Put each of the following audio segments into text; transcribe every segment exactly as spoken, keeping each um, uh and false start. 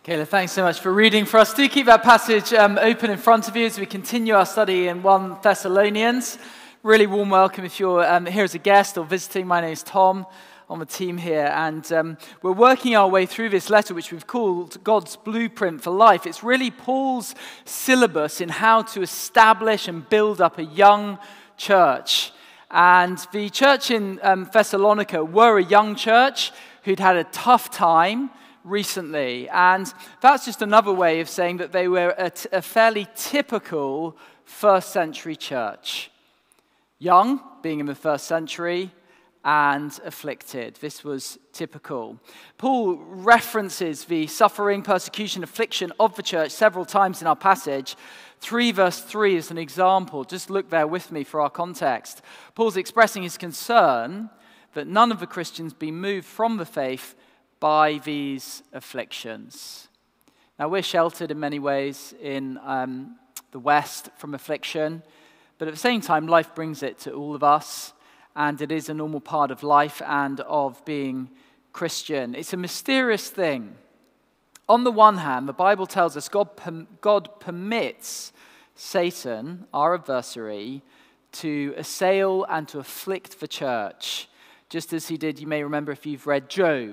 Kayla, thanks so much for reading for us. Do keep that passage um, open in front of you as we continue our study in First Thessalonians. Really warm welcome if you're um, here as a guest or visiting. My name is Tom, on the team here, and um, we're working our way through this letter, which we've called God's Blueprint for Life. It's really Paul's syllabus in how to establish and build up a young church. And the church in um, Thessalonica were a young church who'd had a tough time recently, and that's just another way of saying that they were a, t- a fairly typical first century church. Young, being in the first century, and afflicted. This was typical. Paul references the suffering, persecution, affliction of the church several times in our passage. three verse three is an example. Just look there with me for our context. Paul's expressing his concern that none of the Christians be moved from the faith by these afflictions. Now, we're sheltered in many ways in um, the West from affliction, but at the same time, life brings it to all of us, and it is a normal part of life and of being Christian. It's a mysterious thing. On the one hand, the Bible tells us God, God permits Satan, our adversary, to assail and to afflict the church, just as he did, you may remember if you've read Job.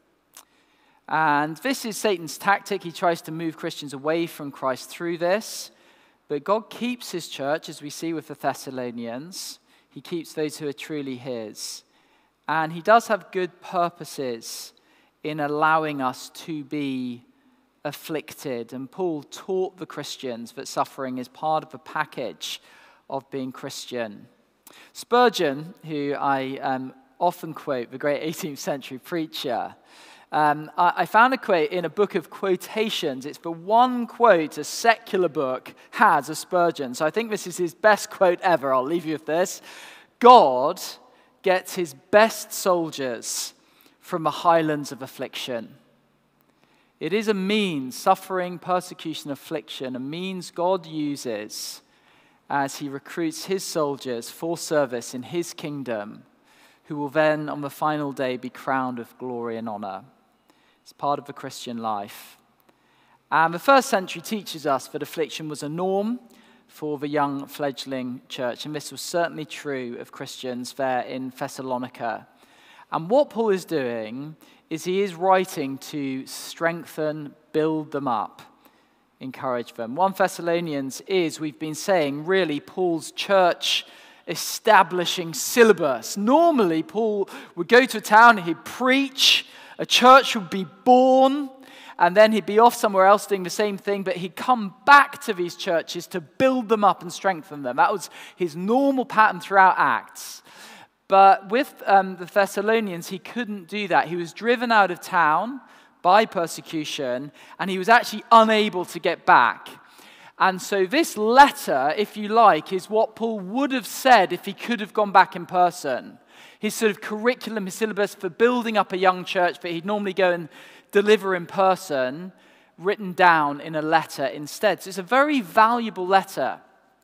And this is Satan's tactic. He tries to move Christians away from Christ through this. But God keeps his church, as we see with the Thessalonians. He keeps those who are truly his. And he does have good purposes in allowing us to be afflicted. And Paul taught the Christians that suffering is part of the package of being Christian. Spurgeon, who I um, often quote, the great eighteenth century preacher, Um, I, I found a quote in a book of quotations. It's the one quote a secular book has of Spurgeon. So I think this is his best quote ever. I'll leave you with this. God gets his best soldiers from the highlands of affliction. It is a means, suffering, persecution, affliction, a means God uses as he recruits his soldiers for service in his kingdom, who will then on the final day be crowned with glory and honor. It's part of the Christian life. And the first century teaches us that affliction was a norm for the young fledgling church, and this was certainly true of Christians there in Thessalonica. And what Paul is doing is he is writing to strengthen, build them up, encourage them. First Thessalonians is, we've been saying, really Paul's church establishing syllabus. Normally, Paul would go to a town, he'd preach, a church would be born, and then he'd be off somewhere else doing the same thing, but he'd come back to these churches to build them up and strengthen them. That was his normal pattern throughout Acts. But with um, the Thessalonians, he couldn't do that. He was driven out of town by persecution, and he was actually unable to get back. And so this letter, if you like, is what Paul would have said if he could have gone back in person. His sort of curriculum, his syllabus for building up a young church that he'd normally go and deliver in person, written down in a letter instead. So it's a very valuable letter.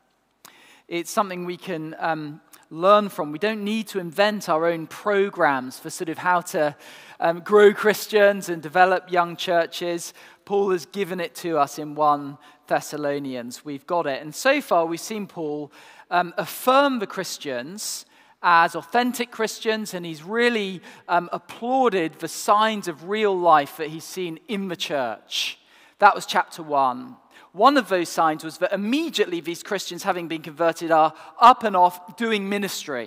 It's something we can um, learn from. We don't need to invent our own programs for sort of how to um, grow Christians and develop young churches. Paul has given it to us in First Thessalonians. We've got it. And so far we've seen Paul um, affirm the Christians as authentic Christians, and he's really um, applauded the signs of real life that he's seen in the church. That was chapter one. One of those signs was that immediately these Christians, having been converted, are up and off doing ministry.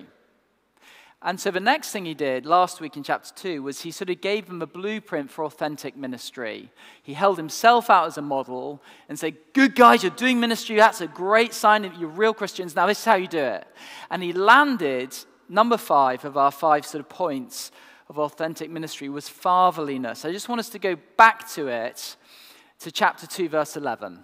And so the next thing he did last week in chapter two was he sort of gave them a blueprint for authentic ministry. He held himself out as a model and said, good guys, you're doing ministry. That's a great sign that you're real Christians. Now this is how you do it. And he landed, number five of our five sort of points of authentic ministry was fatherliness. I just want us to go back to it, to chapter two, verse eleven.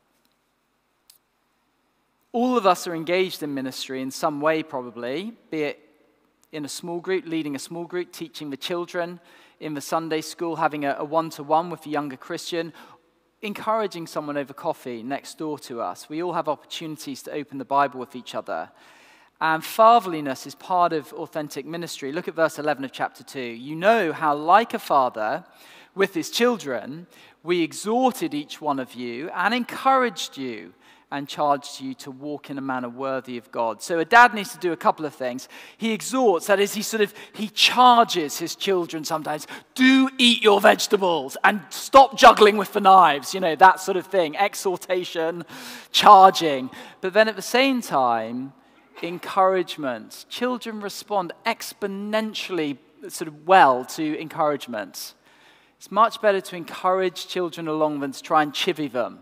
All of us are engaged in ministry in some way probably, be it in a small group, leading a small group, teaching the children in the Sunday school, having a, a one-to-one with a younger Christian, encouraging someone over coffee next door to us. We all have opportunities to open the Bible with each other. And fatherliness is part of authentic ministry. Look at verse eleven of chapter two. You know how, like a father with his children, We exhorted each one of you and encouraged you and charged you to walk in a manner worthy of God. So a dad needs to do a couple of things. He exhorts, that is, he sort of, he charges his children sometimes. Do eat your vegetables and stop juggling with the knives, you know, that sort of thing. Exhortation, charging. But then at the same time, encouragement. Children respond exponentially sort of well to encouragement. It's much better to encourage children along than to try and chivvy them.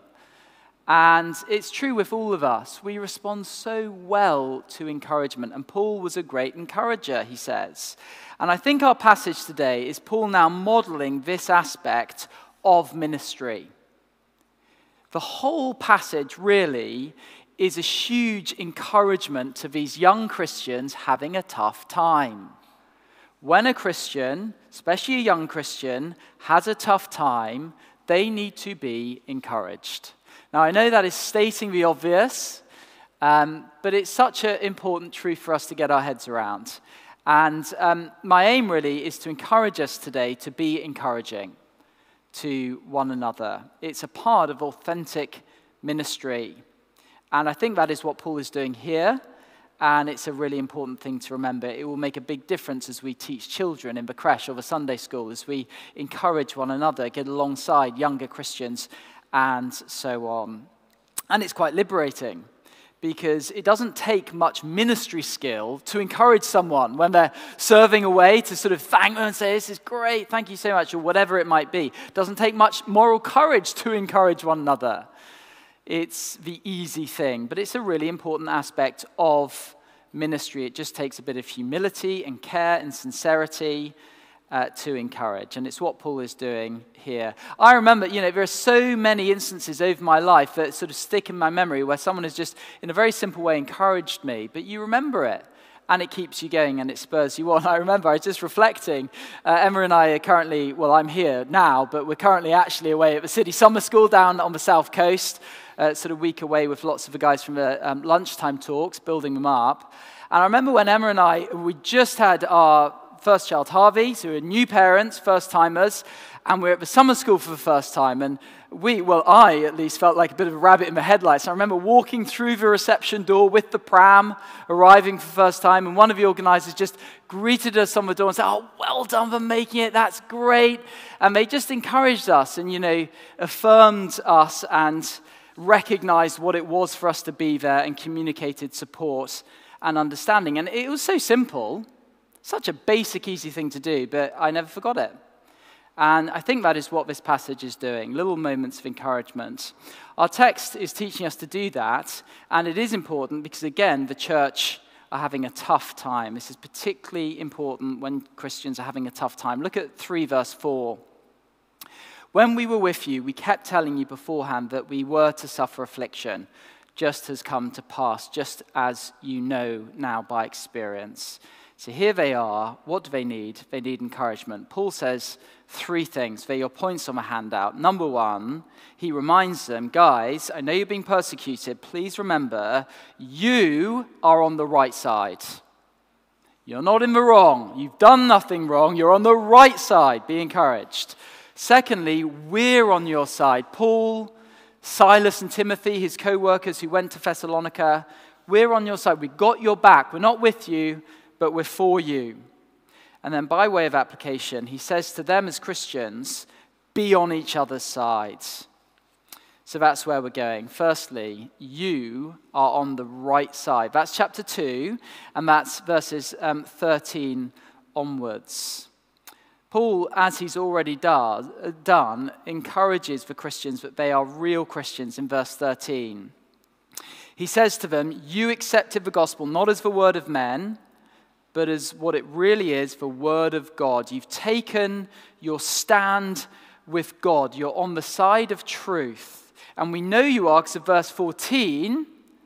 And it's true with all of us. We respond so well to encouragement. And Paul was a great encourager, he says. And I think our passage today is Paul now modeling this aspect of ministry. The whole passage really is a huge encouragement to these young Christians having a tough time. When a Christian, especially a young Christian, has a tough time, they need to be encouraged. Now, I know that is stating the obvious, um, but it's such an important truth for us to get our heads around. And um, my aim really is to encourage us today to be encouraging to one another. It's a part of authentic ministry. And I think that is what Paul is doing here. And it's a really important thing to remember. It will make a big difference as we teach children in the creche or the Sunday school, as we encourage one another, get alongside younger Christians, and so on. And it's quite liberating, because it doesn't take much ministry skill to encourage someone when they're serving away, to sort of thank them and say, this is great, thank you so much, or whatever it might be. It doesn't take much moral courage to encourage one another. It's the easy thing, but it's a really important aspect of ministry. It just takes a bit of humility and care and sincerity uh, to encourage, and it's what Paul is doing here. I remember, you know, there are so many instances over my life that sort of stick in my memory where someone has just, in a very simple way, encouraged me, but you remember it. And it keeps you going and it spurs you on. I remember I was just reflecting. Uh, Emma and I are currently, well, I'm here now, but we're currently actually away at the City Summer School down on the south coast, uh, sort of week away with lots of the guys from the um, lunchtime talks, building them up. And I remember when Emma and I, we just had our first child, Harvey, so we're new parents, first-timers, and we're at the summer school for the first time. And we, well, I at least felt like a bit of a rabbit in the headlights. I remember walking through the reception door with the pram, arriving for the first time, and one of the organizers just greeted us on the door and said, oh, well done for making it, that's great. And they just encouraged us and, you know, affirmed us and recognized what it was for us to be there and communicated support and understanding. And it was so simple, such a basic, easy thing to do, but I never forgot it. And I think that is what this passage is doing, little moments of encouragement. Our text is teaching us to do that, and it is important because, again, the church are having a tough time. This is particularly important when Christians are having a tough time. Look at three verse four. When we were with you, we kept telling you beforehand that we were to suffer affliction, just has come to pass, just as you know now by experience. So here they are. What do they need? They need encouragement. Paul says three things. They're your points on the handout. Number one, he reminds them, guys, I know you're being persecuted. Please remember, you are on the right side. You're not in the wrong. You've done nothing wrong. You're on the right side. Be encouraged. Secondly, we're on your side. Paul, Silas, and Timothy, his co-workers who went to Thessalonica, we're on your side. We've got your back. We're not with you, but we're for you. And then by way of application, he says to them as Christians, be on each other's sides. So that's where we're going. Firstly, you are on the right side. That's chapter two, and that's verses um, thirteen onwards. Paul, as he's already does, done, encourages the Christians that they are real Christians in verse thirteen. He says to them, you accepted the gospel not as the word of men, but as what it really is, the word of God. You've taken your stand with God. You're on the side of truth. And we know you are because of verse fourteen,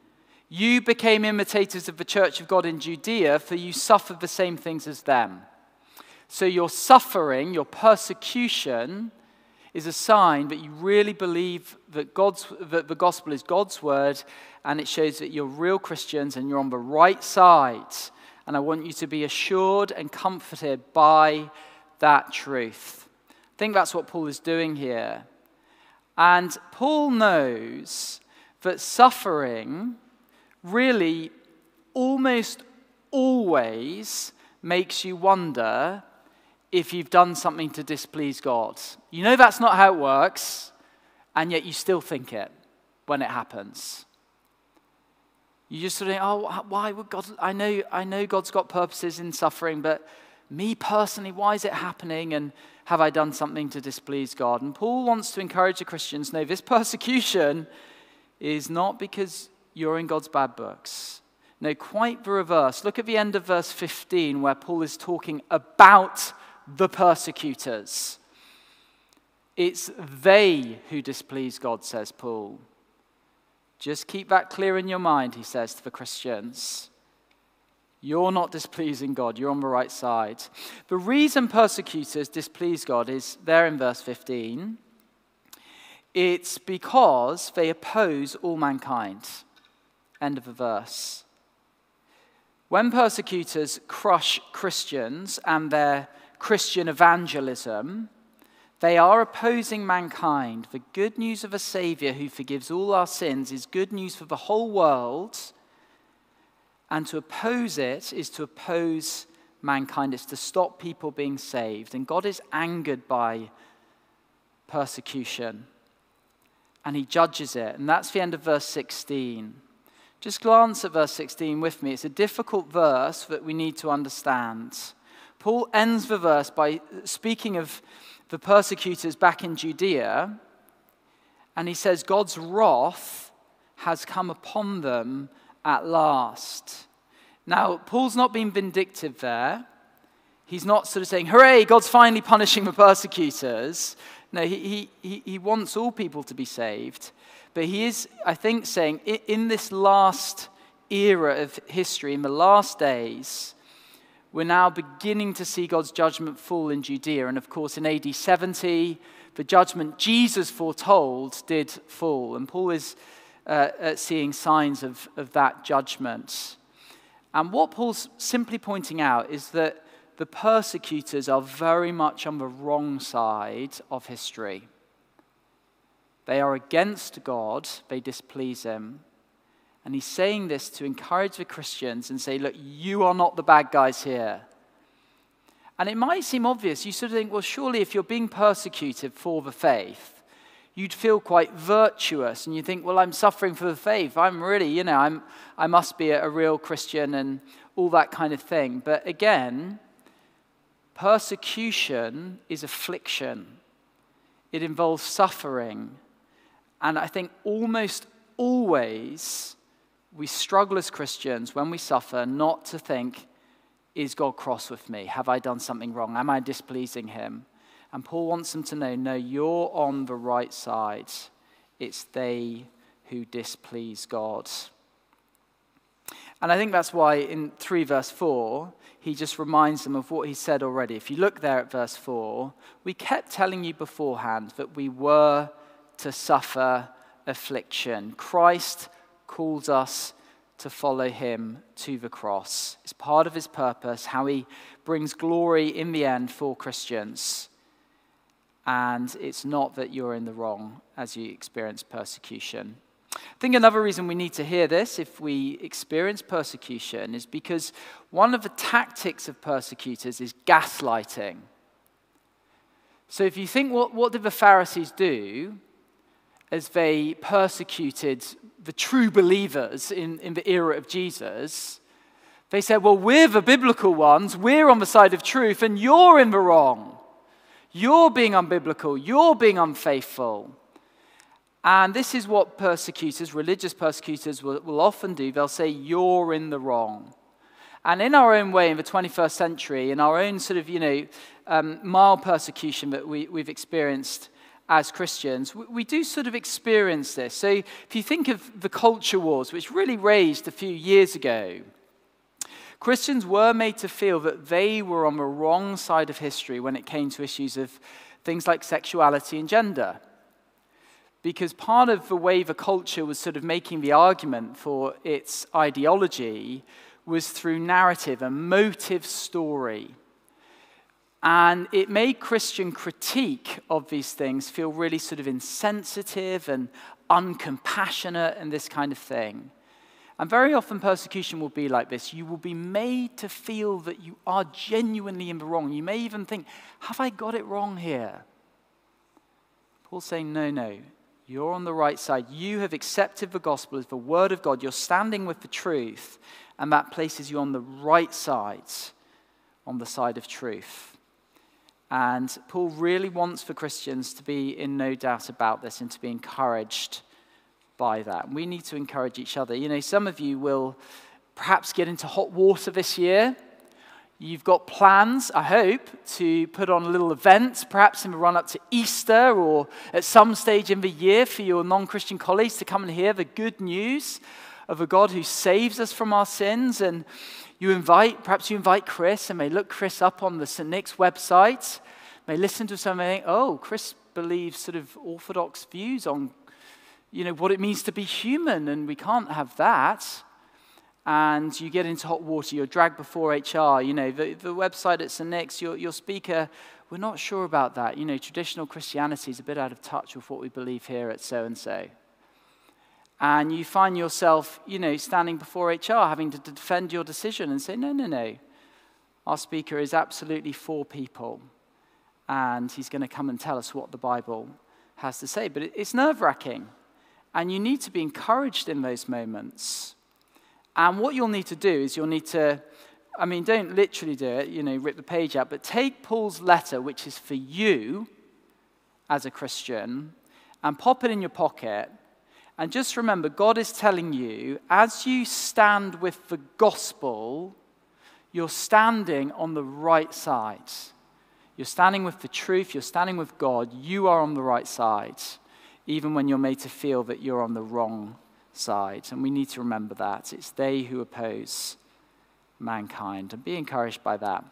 you became imitators of the church of God in Judea, for you suffered the same things as them. So your suffering, your persecution, is a sign that you really believe that God's that the gospel is God's word, and it shows that you're real Christians and you're on the right side. And I want you to be assured and comforted by that truth. I think that's what Paul is doing here. And Paul knows that suffering really almost always makes you wonder if you've done something to displease God. You know that's not how it works, and yet you still think it when it happens. You just sort of think, oh, why would God, I know, I know God's got purposes in suffering, but me personally, why is it happening? And have I done something to displease God? And Paul wants to encourage the Christians, no, this persecution is not because you're in God's bad books. No, quite the reverse. Look at the end of verse fifteen where Paul is talking about the persecutors. It's they who displease God, says Paul. Just keep that clear in your mind, he says to the Christians. You're not displeasing God. You're on the right side. The reason persecutors displease God is there in verse fifteen. It's because they oppose all mankind. End of the verse. When persecutors crush Christians and their Christian evangelism, they are opposing mankind. The good news of a Savior who forgives all our sins is good news for the whole world. And to oppose it is to oppose mankind. It's to stop people being saved. And God is angered by persecution. And he judges it. And that's the end of verse sixteen. Just glance at verse sixteen with me. It's a difficult verse that we need to understand. Paul ends the verse by speaking of the persecutors back in Judea, and he says, God's wrath has come upon them at last. Now, Paul's not being vindictive there. He's not sort of saying, hooray, God's finally punishing the persecutors. No, he, he, he wants all people to be saved. But he is, I think, saying in this last era of history, in the last days, we're now beginning to see God's judgment fall in Judea. And of course, in A D seventy, the judgment Jesus foretold did fall. And Paul is uh, seeing signs of, of that judgment. And what Paul's simply pointing out is that the persecutors are very much on the wrong side of history. They are against God, they displease him. And he's saying this to encourage the Christians and say, look, you are not the bad guys here. And it might seem obvious. You sort of think, well, surely if you're being persecuted for the faith, you'd feel quite virtuous. And you think, well, I'm suffering for the faith. I'm really, you know, I'm, I must be a, a real Christian and all that kind of thing. But again, persecution is affliction. It involves suffering. And I think almost always we struggle as Christians when we suffer not to think, is God cross with me? Have I done something wrong? Am I displeasing him? And Paul wants them to know, no, you're on the right side. It's they who displease God. And I think that's why in three verse four, he just reminds them of what he said already. If you look there at verse four, we kept telling you beforehand that we were to suffer affliction. Christ calls us to follow him to the cross. It's part of his purpose, how he brings glory in the end for Christians. And it's not that you're in the wrong as you experience persecution. I think another reason we need to hear this if we experience persecution is because one of the tactics of persecutors is gaslighting. So if you think, what, what did the Pharisees do as they persecuted the true believers in, in the era of Jesus? They said, well, we're the biblical ones, we're on the side of truth, and you're in the wrong. You're being unbiblical, you're being unfaithful. And this is what persecutors, religious persecutors will, will often do. They'll say, you're in the wrong. And in our own way, in the twenty-first century, in our own sort of, you know, um, mild persecution that we, we've experienced as Christians, we, we do sort of experience this. So if you think of the culture wars, which really raged a few years ago, Christians were made to feel that they were on the wrong side of history when it came to issues of things like sexuality and gender. Because part of the way the culture was sort of making the argument for its ideology was through narrative, a motive story. And it made Christian critique of these things feel really sort of insensitive and uncompassionate and this kind of thing. And very often persecution will be like this. You will be made to feel that you are genuinely in the wrong. You may even think, have I got it wrong here? Paul's saying, no, no, you're on the right side. You have accepted the gospel as the word of God. You're standing with the truth, and that places you on the right side, on the side of truth. And Paul really wants for Christians to be in no doubt about this and to be encouraged by that. We need to encourage each other. You know, some of you will perhaps get into hot water this year. You've got plans, I hope, to put on a little event, perhaps in the run-up to Easter or at some stage in the year for your non-Christian colleagues to come and hear the good news of a God who saves us from our sins. And you invite, perhaps you invite Chris and may look Chris up on the Saint Nick's website, may listen to something, oh, Chris believes sort of orthodox views on, you know, what it means to be human, and we can't have that. And you get into hot water, you're dragged before H R, you know, the, the website at Saint Nick's, your, your speaker, we're not sure about that. You know, traditional Christianity is a bit out of touch with what we believe here at so-and-so. And you find yourself, you know, standing before H R having to defend your decision and say, no, no, no. Our speaker is absolutely for people. And he's going to come and tell us what the Bible has to say. But it, it's nerve-wracking. And you need to be encouraged in those moments. And what you'll need to do is you'll need to, I mean, don't literally do it, you know, rip the page out, but take Paul's letter, which is for you as a Christian, and pop it in your pocket. And just remember, God is telling you, as you stand with the gospel, you're standing on the right side. You're standing with the truth, you're standing with God, you are on the right side, even when you're made to feel that you're on the wrong side. And we need to remember that. It's they who oppose mankind, and be encouraged by that.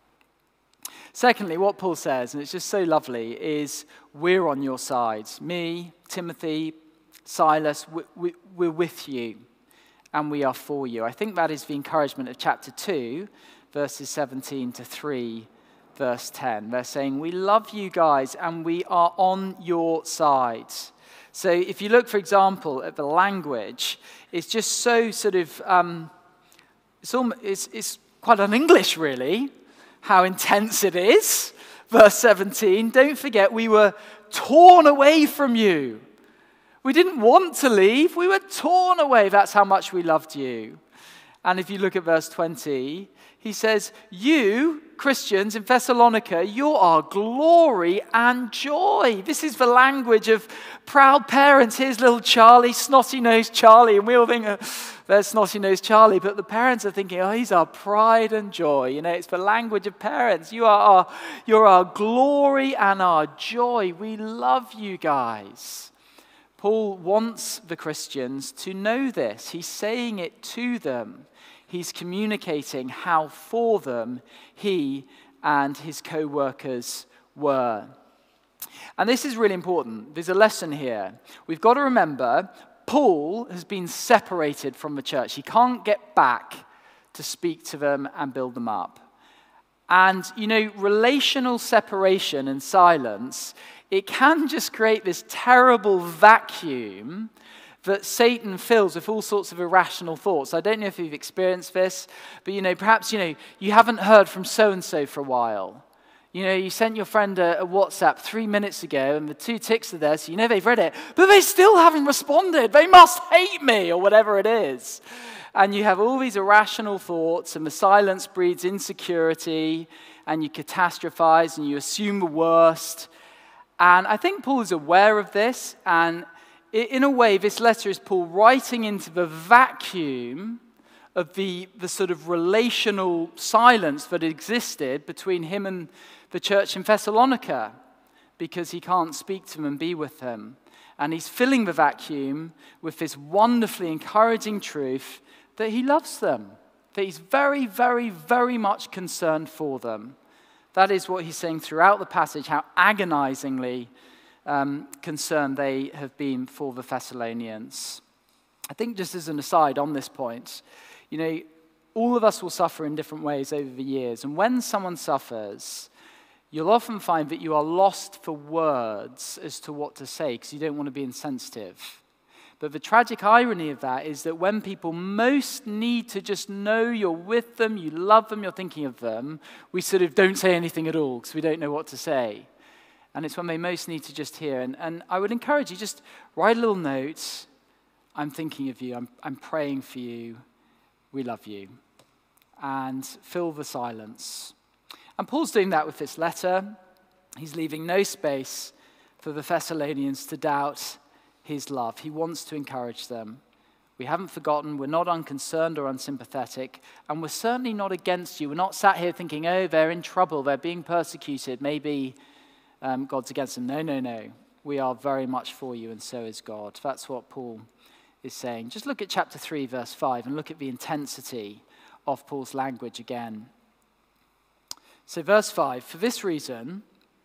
Secondly, what Paul says, and it's just so lovely, is we're on your side. Me, Timothy, Silas, we, we, we're with you, and we are for you. I think that is the encouragement of chapter two, verses seventeen to three, verse ten. They're saying, we love you guys, and we are on your side. So if you look, for example, at the language, it's just so sort of, um, it's, almost, it's, it's quite un-English, really, how intense it is. Verse seventeen, don't forget, we were torn away from you. We didn't want to leave, we were torn away. That's how much we loved you. And if you look at verse twenty, he says, you, Christians in Thessalonica, you're our glory and joy. This is the language of proud parents. Here's little Charlie, snotty-nosed Charlie, and we all think, oh, there's snotty-nosed Charlie, but the parents are thinking, oh, he's our pride and joy. You know, it's the language of parents. You are our, you're our glory and our joy. We love you guys. Paul wants the Christians to know this. He's saying it to them. He's communicating how for them he and his co-workers were. And this is really important. There's a lesson here. We've got to remember, Paul has been separated from the church. He can't get back to speak to them and build them up. And, you know, relational separation and silence, it can just create this terrible vacuum that Satan fills with all sorts of irrational thoughts. I don't know if you've experienced this, but, you know, perhaps, you know, you haven't heard from so-and-so for a while. You know, you sent your friend a, a WhatsApp three minutes ago, and the two ticks are there, so you know they've read it, but they still haven't responded. They must hate me, or whatever it is. And you have all these irrational thoughts, and the silence breeds insecurity, and you catastrophize, and you assume the worst. And I think Paul is aware of this, and in a way, this letter is Paul writing into the vacuum of the, the sort of relational silence that existed between him and the church in Thessalonica, because he can't speak to them and be with them. And he's filling the vacuum with this wonderfully encouraging truth that he loves them, that he's very, very, very much concerned for them. That is what he's saying throughout the passage, how agonizingly Um, concerned they have been for the Thessalonians. I think just as an aside on this point, you know, all of us will suffer in different ways over the years. And when someone suffers, you'll often find that you are lost for words as to what to say because you don't want to be insensitive. But the tragic irony of that is that when people most need to just know you're with them, you love them, you're thinking of them, we sort of don't say anything at all because we don't know what to say. And it's when they most need to just hear. And, and I would encourage you, just write a little note. I'm thinking of you. I'm, I'm praying for you. We love you. And fill the silence. And Paul's doing that with this letter. He's leaving no space for the Thessalonians to doubt his love. He wants to encourage them. We haven't forgotten. We're not unconcerned or unsympathetic. And we're certainly not against you. We're not sat here thinking, oh, they're in trouble. They're being persecuted. Maybe um, God's against them. No, no, no. We are very much for you, and so is God. That's what Paul is saying. Just look at chapter three, verse five, and look at the intensity of Paul's language again. So verse five, for this reason,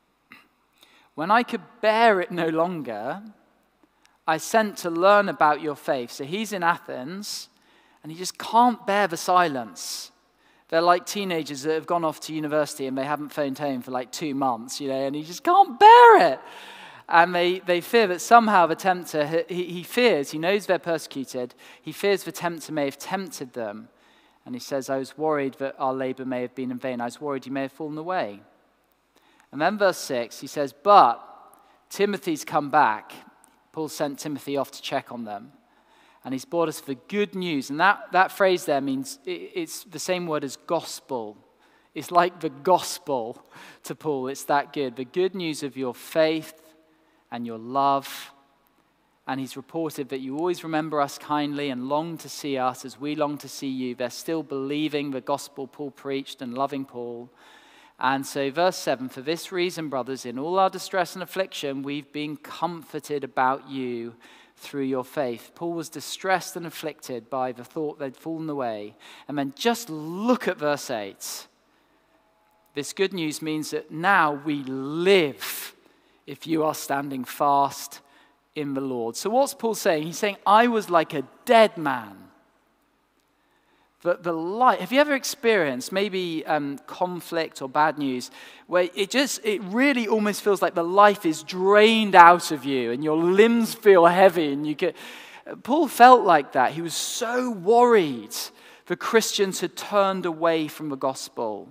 when I could bear it no longer, I sent to learn about your faith. So he's in Athens, and he just can't bear the silence. They're like teenagers that have gone off to university and they haven't phoned home for like two months, you know, and he just can't bear it. And they, they fear that somehow the tempter, he, he fears, he knows they're persecuted, he fears the tempter may have tempted them. And he says, I was worried that our labor may have been in vain. I was worried you may have fallen away. And then verse six, he says, but Timothy's come back. Paul sent Timothy off to check on them. And he's brought us the good news. And that, that phrase there means, it, it's the same word as gospel. It's like the gospel to Paul. It's that good. The good news of your faith and your love. And he's reported that you always remember us kindly and long to see us as we long to see you. They're still believing the gospel Paul preached and loving Paul. And so verse seven, for this reason, brothers, in all our distress and affliction, we've been comforted about you through your faith. Paul was distressed and afflicted by the thought they'd fallen away. And then just look at verse eight. This good news means that now we live if you are standing fast in the Lord. So what's Paul saying? He's saying, I was like a dead man. The, the light, have you ever experienced maybe um, conflict or bad news where it just, it really almost feels like the life is drained out of you and your limbs feel heavy and you get, Paul felt like that. He was so worried the Christians had turned away from the gospel.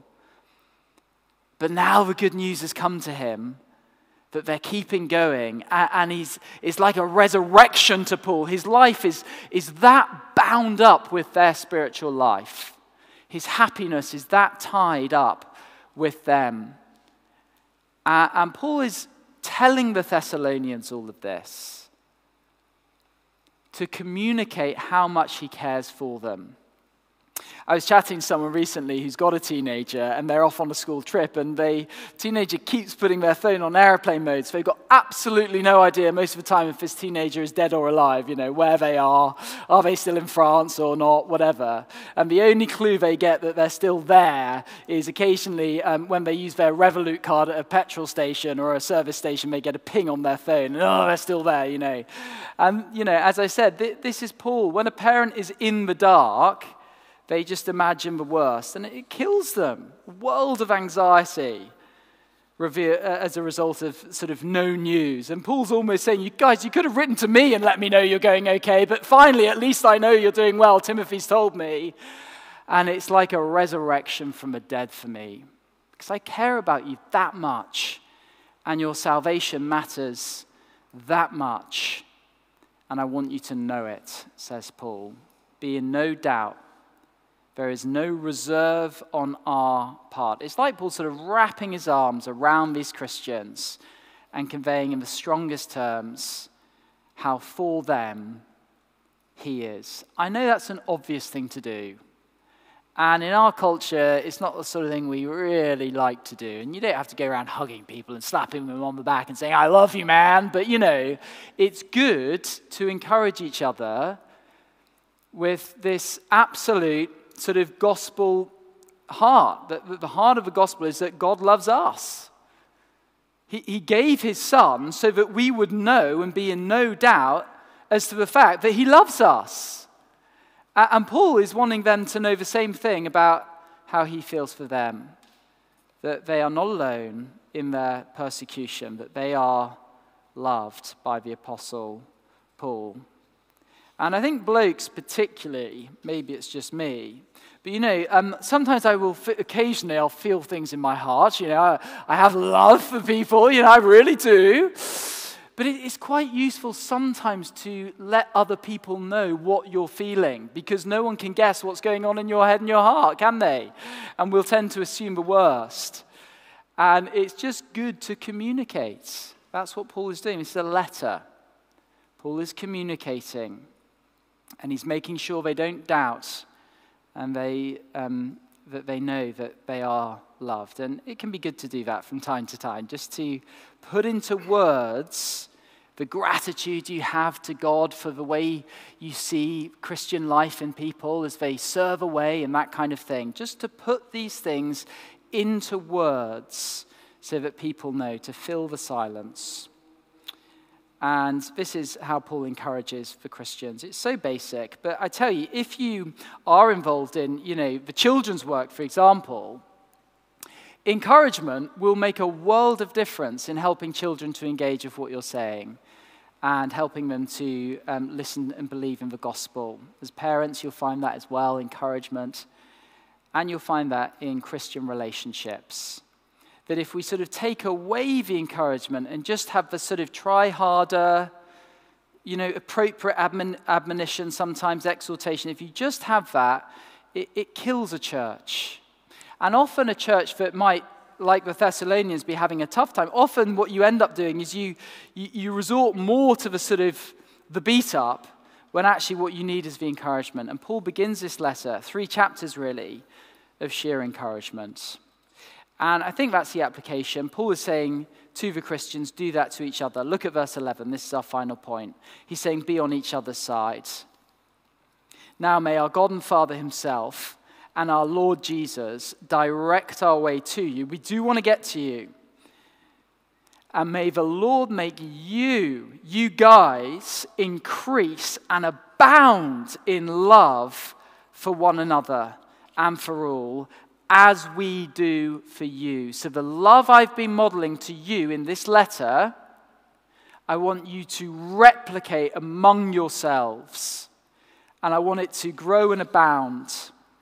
But now the good news has come to him that they're keeping going, and he's, it's like a resurrection to Paul. His life is, is that bound up with their spiritual life. His happiness is that tied up with them. Uh, and Paul is telling the Thessalonians all of this to communicate how much he cares for them. I was chatting to someone recently who's got a teenager, and they're off on a school trip, and the teenager keeps putting their phone on airplane mode, so they've got absolutely no idea most of the time if this teenager is dead or alive, you know, where they are, are they still in France or not, whatever. And the only clue they get that they're still there is occasionally um, when they use their Revolut card at a petrol station or a service station, they get a ping on their phone, and oh, they're still there, you know. And, you know, as I said, th- this is Paul. When a parent is in the dark, they just imagine the worst, and it kills them. A world of anxiety as a result of sort of no news. And Paul's almost saying, you guys, you could have written to me and let me know you're going okay, but finally, at least I know you're doing well. Timothy's told me. And it's like a resurrection from the dead for me, because I care about you that much, and your salvation matters that much, and I want you to know it, says Paul. Be in no doubt. There is no reserve on our part. It's like Paul sort of wrapping his arms around these Christians and conveying in the strongest terms how for them he is. I know that's an obvious thing to do. And in our culture, it's not the sort of thing we really like to do. And you don't have to go around hugging people and slapping them on the back and saying, I love you, man. But, you know, it's good to encourage each other with this absolute sort of gospel heart. That the heart of the gospel is that God loves us. He, he gave his son so that we would know and be in no doubt as to the fact that he loves us. And Paul is wanting them to know the same thing about how he feels for them. That they are not alone, in their persecution, that they are loved by the Apostle Paul. And I think blokes particularly, maybe it's just me, but you know, um, sometimes I will, f- occasionally I'll feel things in my heart, you know, I, I have love for people, you know, I really do. But it, it's quite useful sometimes to let other people know what you're feeling, because no one can guess what's going on in your head and your heart, can they? And we'll tend to assume the worst. And it's just good to communicate. That's what Paul is doing. It's a letter. Paul is communicating. And he's making sure they don't doubt and they um, that they know that they are loved. And it can be good to do that from time to time, just to put into words the gratitude you have to God for the way you see Christian life in people as they serve away and that kind of thing. Just to put these things into words so that people know, to fill the silence. And this is how Paul encourages the Christians. It's so basic, but I tell you, if you are involved in, you know, the children's work, for example, encouragement will make a world of difference in helping children to engage with what you're saying and helping them to um, listen and believe in the gospel. As parents, you'll find that as well, encouragement. And you'll find that in Christian relationships. That if we sort of take away the encouragement and just have the sort of try harder, you know, appropriate admon- admonition, sometimes exhortation, if you just have that, it, it kills a church. And often a church that might, like the Thessalonians, be having a tough time, often what you end up doing is you, you, you resort more to the sort of the beat up when actually what you need is the encouragement. And Paul begins this letter, three chapters really, of sheer encouragement. And I think that's the application. Paul is saying to the Christians, do that to each other. Look at verse eleven. This is our final point. He's saying, be on each other's side. Now may our God and Father himself and our Lord Jesus direct our way to you. We do want to get to you. And may the Lord make you, you guys, increase and abound in love for one another and for all, as we do for you. So the love I've been modeling to you in this letter, I want you to replicate among yourselves. And I want it to grow and abound.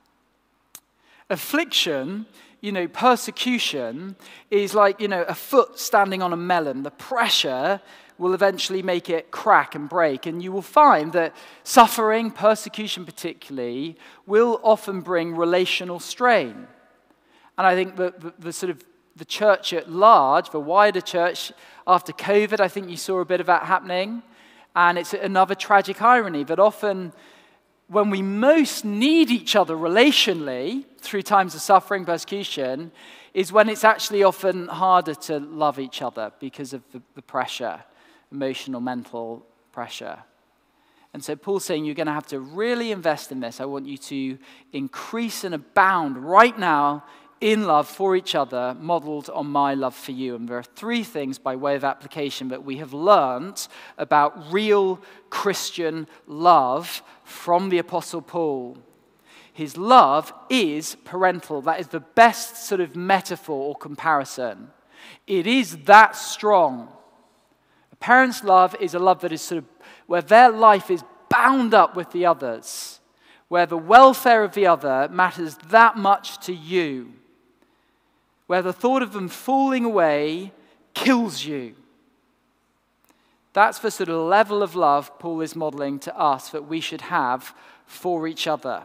Affliction, you know, persecution is like, you know, a foot standing on a melon. The pressure will eventually make it crack and break. And you will find that suffering, persecution particularly, will often bring relational strain. And I think the, the, the sort of the church at large, the wider church, after COVID, I think you saw a bit of that happening. And it's another tragic irony that often when we most need each other relationally through times of suffering, persecution, is when it's actually often harder to love each other because of the, the pressure, emotional, mental pressure. And so Paul's saying you're going to have to really invest in this. I want you to increase and abound right now in love for each other, modeled on my love for you. And there are three things by way of application that we have learned about real Christian love from the Apostle Paul. His love is parental. That is the best sort of metaphor or comparison. It is that strong. A parent's love is a love that is sort of where their life is bound up with the others, where the welfare of the other matters that much to you, where the thought of them falling away kills you. That's the sort of level of love Paul is modeling to us that we should have for each other.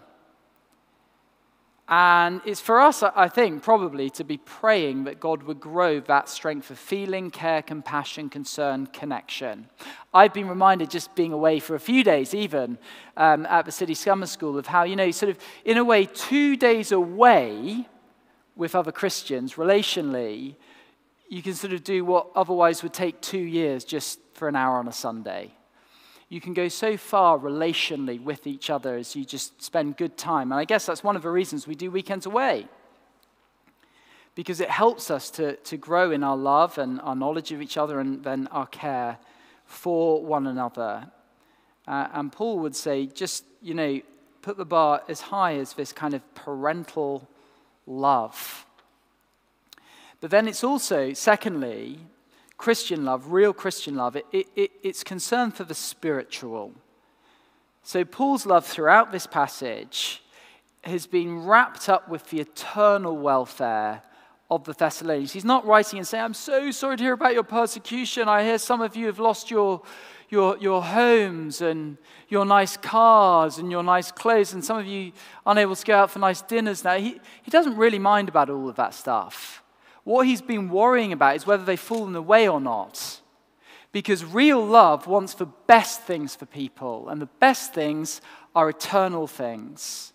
And it's for us, I think, probably to be praying that God would grow that strength of feeling, care, compassion, concern, connection. I've been reminded, just being away for a few days even, um, at the City Summer School, of how, you know, sort of, in a way, two days away with other Christians, relationally, you can sort of do what otherwise would take two years just for an hour on a Sunday. You can go so far relationally with each other as you just spend good time. And I guess that's one of the reasons we do weekends away. Because it helps us to, to grow in our love and our knowledge of each other and then our care for one another. Uh, and Paul would say, just, you know, put the bar as high as this kind of parental love. But then it's also, secondly, Christian love, real Christian love, it, it, it, it's concern for the spiritual. So Paul's love throughout this passage has been wrapped up with the eternal welfare of the Thessalonians. He's not writing and saying, I'm so sorry to hear about your persecution. I hear some of you have lost your, your, your homes and your nice cars and your nice clothes, and some of you unable to go out for nice dinners now. He, he doesn't really mind about all of that stuff. What he's been worrying about is whether they've fallen away or not. Because real love wants the best things for people, and the best things are eternal things.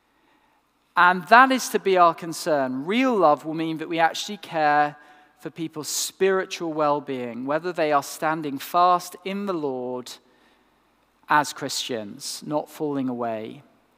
And that is to be our concern. Real love will mean that we actually care for people's spiritual well-being, whether they are standing fast in the Lord as Christians, not falling away.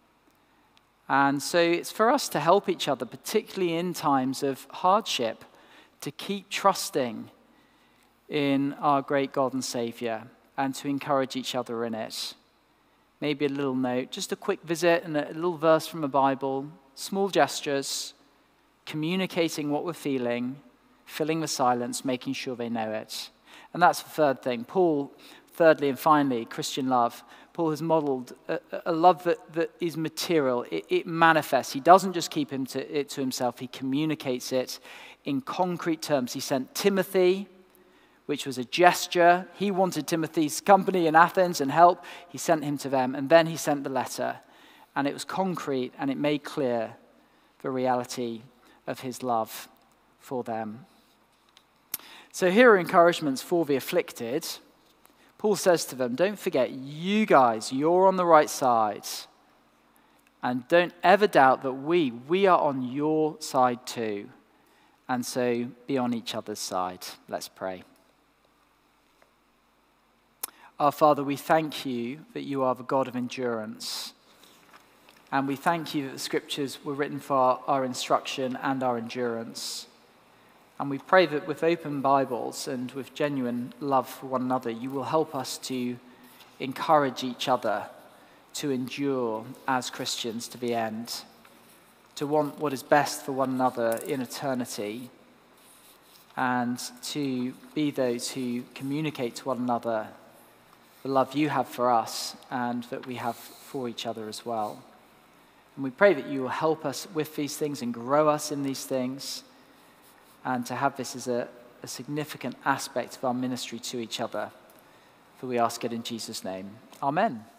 And so it's for us to help each other, particularly in times of hardship, to keep trusting in our great God and Savior and to encourage each other in it. Maybe a little note, just a quick visit and a little verse from the Bible, small gestures, communicating what we're feeling, filling the silence, making sure they know it. And that's the third thing. Paul, thirdly and finally, Christian love. Paul has modeled a, a love that, that is material. It, it manifests. He doesn't just keep him to, it to himself. He communicates it in concrete terms. He sent Timothy, which was a gesture. He wanted Timothy's company in Athens and help. He sent him to them, and then he sent the letter. And it was concrete, and it made clear the reality of his love for them. So here are encouragements for the afflicted. Paul says to them, don't forget, you guys, you're on the right side. And don't ever doubt that we, we are on your side too. And so be on each other's side. Let's pray. Our Father, we thank you that you are the God of endurance. And we thank you that the scriptures were written for our, our instruction and our endurance. And we pray that with open Bibles and with genuine love for one another, you will help us to encourage each other to endure as Christians to the end, to want what is best for one another in eternity, and to be those who communicate to one another the love you have for us and that we have for each other as well. And we pray that you will help us with these things and grow us in these things, and to have this as a, a significant aspect of our ministry to each other. For we ask it in Jesus' name. Amen.